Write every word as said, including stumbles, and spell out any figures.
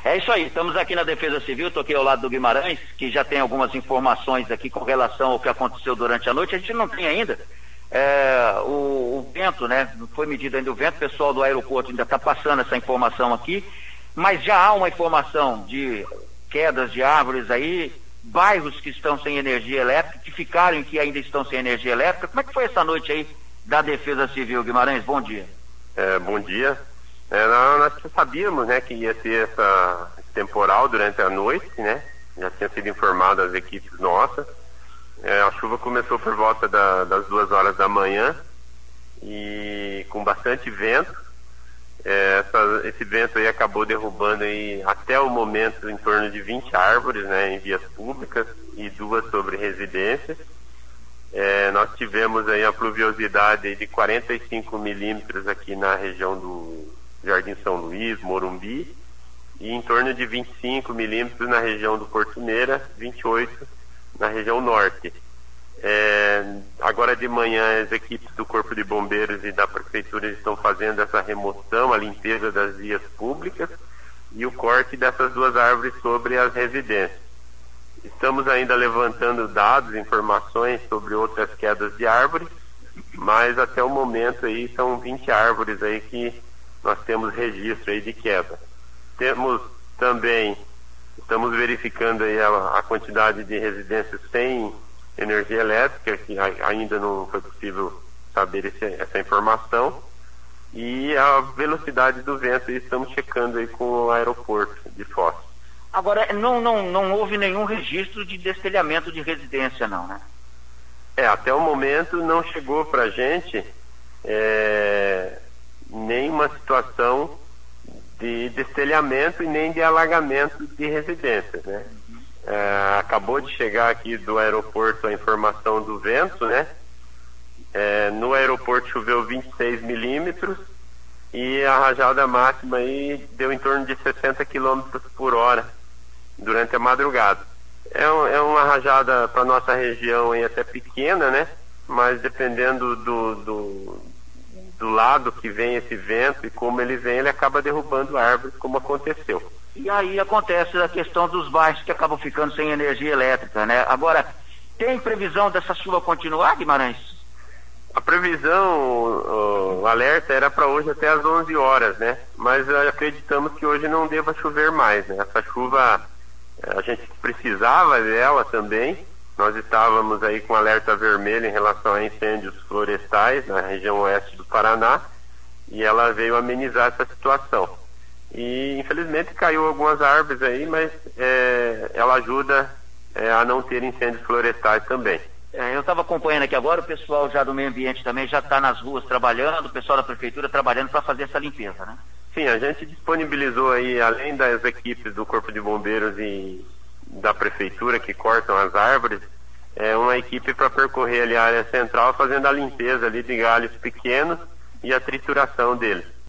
É isso aí, estamos aqui na Defesa Civil, estou aqui ao lado do Guimarães, que já tem algumas informações aqui com relação ao que aconteceu durante a noite. A gente não tem ainda é, o, o vento, né? Não foi medido ainda o vento, o pessoal do aeroporto ainda está passando essa informação aqui, mas já há uma informação de quedas de árvores aí, bairros que estão sem energia elétrica, que ficaram e que ainda estão sem energia elétrica. Como é que foi essa noite aí da Defesa Civil, Guimarães? Bom dia. É, bom dia. É, nós sabíamos, né, que ia ter essa temporal durante a noite, né? Já tinha sido informado às equipes nossas. É, a chuva começou por volta da, das duas horas da manhã e com bastante vento. É, essa, esse vento aí acabou derrubando aí, até o momento, em torno de vinte árvores, né, em vias públicas e duas sobre residências. É, nós tivemos aí a pluviosidade aí de quarenta e cinco milímetros aqui na região do Jardim São Luís, Morumbi, e em torno de vinte e cinco milímetros na região do Porto Meira, vinte e oito na região norte. É, agora de manhã as equipes do Corpo de Bombeiros e da Prefeitura estão fazendo essa remoção, a limpeza das vias públicas e o corte dessas duas árvores sobre as residências. Estamos ainda levantando dados, informações sobre outras quedas de árvores, mas até o momento aí são vinte árvores aí que nós temos registro aí de queda. Temos também, estamos verificando aí a, a quantidade de residências sem energia elétrica, que a, ainda não foi possível saber esse, essa informação, e a velocidade do vento, e estamos checando aí com o aeroporto de Foz. Agora, não, não, não houve nenhum registro de destelhamento de residência, não, né? É, até o momento não chegou para a gente é, nenhuma situação de destelhamento e nem de alagamento de residências, né? É, acabou de chegar aqui do aeroporto a informação do vento, né? É, no aeroporto choveu vinte e seis milímetros e a rajada máxima aí deu em torno de sessenta quilômetros por hora durante a madrugada. É, um, é uma rajada para nossa região aí até pequena, né? Mas dependendo do, do, do lado que vem esse vento e como ele vem, ele acaba derrubando árvores, como aconteceu. E aí acontece a questão dos bairros que acabam ficando sem energia elétrica, né? Agora, tem previsão dessa chuva continuar, Guimarães? A previsão, o, o alerta era para hoje até às onze horas, né? Mas acreditamos que hoje não deva chover mais, né? Essa chuva, a gente precisava dela também. Nós estávamos aí com alerta vermelho em relação a incêndios florestais na região oeste do Paraná e ela veio amenizar essa situação. E infelizmente caiu algumas árvores aí, mas é, ela ajuda é, a não ter incêndios florestais também. É, eu estava acompanhando aqui agora, o pessoal já do meio ambiente também já está nas ruas trabalhando, o pessoal da prefeitura trabalhando para fazer essa limpeza, né? Sim, a gente disponibilizou aí, além das equipes do Corpo de Bombeiros e da prefeitura que cortam as árvores, é uma equipe para percorrer ali a área central fazendo a limpeza ali de galhos pequenos e a trituração deles.